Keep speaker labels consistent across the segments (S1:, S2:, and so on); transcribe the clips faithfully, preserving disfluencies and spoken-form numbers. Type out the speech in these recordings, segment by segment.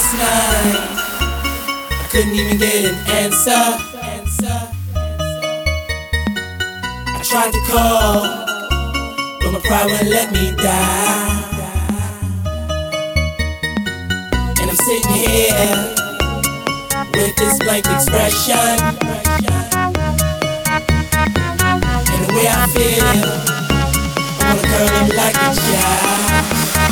S1: Last night, I couldn't even get an answer. I tried to call, but my pride wouldn't let me die. And I'm sitting here with this blank expression. And the way I feel, I wanna curl up like a child.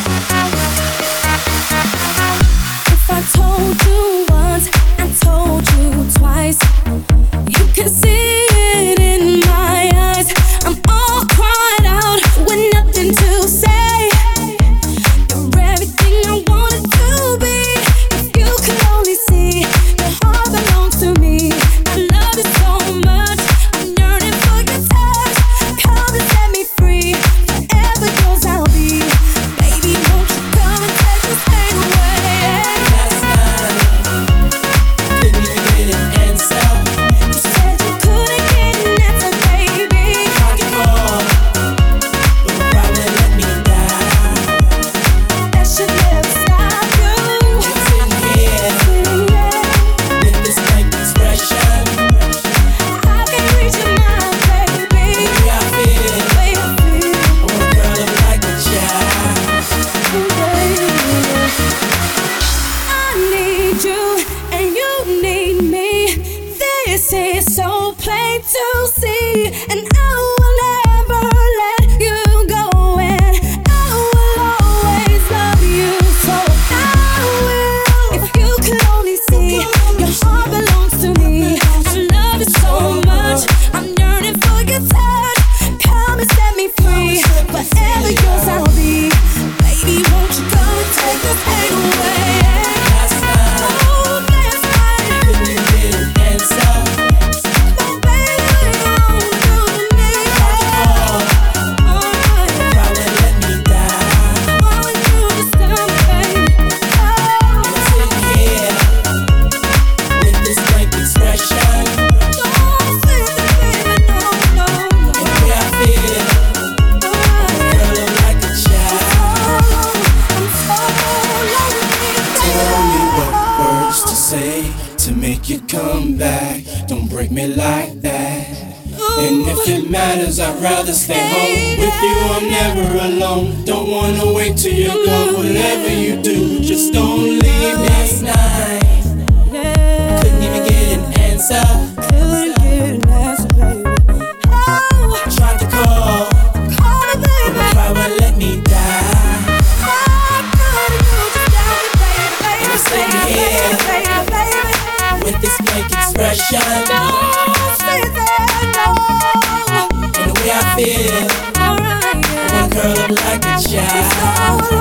S2: If I told you once, I told you twice, you can see it in my eyes. I'm all cried out with nothing to say. You're everything I wanted to be. If you could only see, your heart belongs to me. I love you so much, I'm yearning for your touch. Come and set me free, forever yours I'll be. Baby, won't you come and take this pain away?
S1: Last night, I couldn't even get an answer.
S2: You said you couldn't get an answer, baby.
S1: Tried to call, but my pride wouldn't let me die.
S2: That should never stop you.
S1: And I'm sitting here with this blank expression.
S2: I can't reach your mind, baby.
S1: The way I feel,
S2: The way I feel,
S1: I wanna curl up like a child.
S2: baby. I need you and you need me. This is so plain to see, and I will never let you go, and I will always love you. So I will. If you could only see, your heart belongs to me. I love you so much, I'm yearning for your touch. Come and set me free, forever yours I'll be. Baby, won't you come and take this pain away?
S1: Last night,
S2: Oh, last night,
S1: couldn't even get an answer.
S2: oh baby, on to me.
S1: Call,
S2: Oh,
S1: pride wouldn't let me die.
S2: I want you to stop, baby.
S1: And I'm sitting here with this blank expression.
S2: Oh, don't say that, baby, no, no, no.
S1: And the way I feel, curl up like a child.
S2: I'm so lonely.
S1: Tell me what words to say to make you come back. Don't break me like that. And if it matters, I'd rather stay home with you. I'm never alone. Don't wanna wait till you go. Whatever you do, just don't leave me. Last night,
S2: Yeah.
S1: couldn't even get an answer.
S2: Couldn't get an answer, baby. Oh,
S1: Tried to call,
S2: call me, baby.
S1: but pride wouldn't let me die.
S2: Oh, God, you just got me, baby, baby,
S1: I'm sitting
S2: baby,
S1: here
S2: baby, baby.
S1: with this blank expression.
S2: Don't say that, no.
S1: And the way I feel,
S2: Alright,
S1: I wanna curl up like a child.
S2: so